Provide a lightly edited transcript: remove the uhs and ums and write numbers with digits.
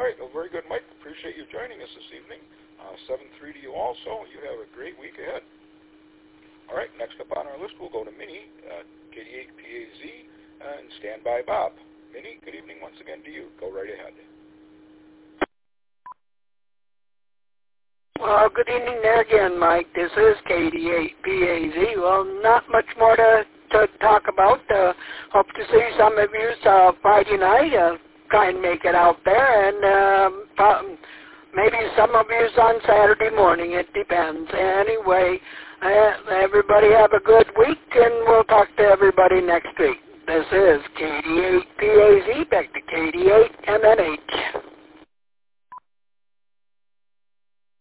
All right, well, very good, Mike. Appreciate you joining us this evening. 7-3 to you also. You have a great week ahead. All right, next up on our list, we'll go to Minnie, KD8PAZ, and Stand By Bob. Minnie, good evening once again to you. Go right ahead. Well, good evening there again, Mike. This is KD8PAZ. Well, not much more to talk about. Hope to see some of you Friday night. Try and make it out there, and maybe some of you on Saturday morning. It depends. Anyway, everybody have a good week, and we'll talk to everybody next week. This is KD8PAZ, back to KD8MNH.